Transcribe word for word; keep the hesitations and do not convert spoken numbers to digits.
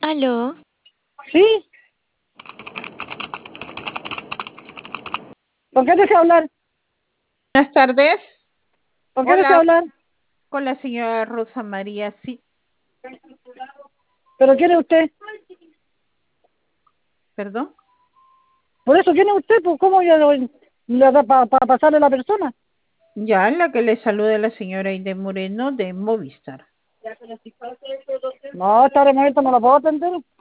¿Aló? ¿Sí? ¿Con qué desea hablar? Buenas tardes. ¿Con qué desea Hola, hablar? con la señora Rosa María. Sí, ¿Pero quién es usted? perdón. Por eso, ¿quién es usted? Pues, ¿cómo ya lo- le da para pasarle a la persona? Ya, la que le saluda la señora Ide Moreno de Movistar. No, esta hora de momento no la puedo atender.